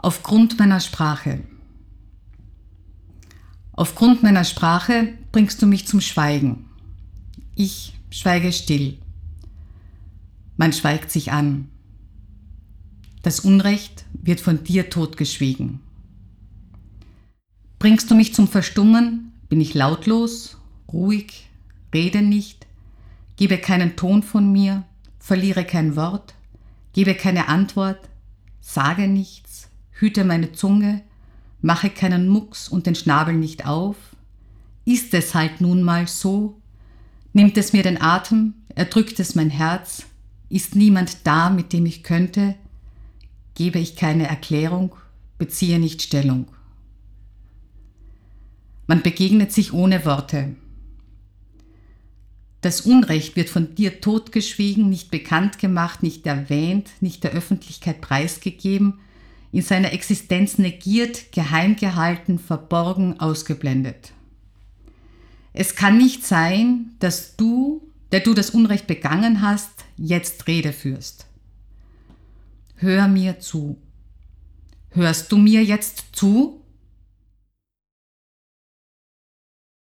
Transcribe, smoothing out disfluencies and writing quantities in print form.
Aufgrund meiner Sprache. Aufgrund meiner Sprache bringst du mich zum Schweigen. Ich schweige still. Man schweigt sich an. Das Unrecht wird von dir totgeschwiegen. Bringst du mich zum Verstummen, bin ich lautlos, ruhig, rede nicht, gebe keinen Ton von mir, verliere kein Wort, gebe keine Antwort, sage nichts, hüte meine Zunge, mache keinen Mucks und den Schnabel nicht auf. Ist es halt nun mal so? Nimmt es mir den Atem, erdrückt es mein Herz? Ist niemand da, mit dem ich könnte? Gebe ich keine Erklärung, beziehe nicht Stellung. Man begegnet sich ohne Worte. Das Unrecht wird von dir totgeschwiegen, nicht bekannt gemacht, nicht erwähnt, nicht der Öffentlichkeit preisgegeben, in seiner Existenz negiert, geheim gehalten, verborgen, ausgeblendet. Es kann nicht sein, dass du, der du das Unrecht begangen hast, jetzt Rede führst. Hör mir zu. Hörst du mir jetzt zu?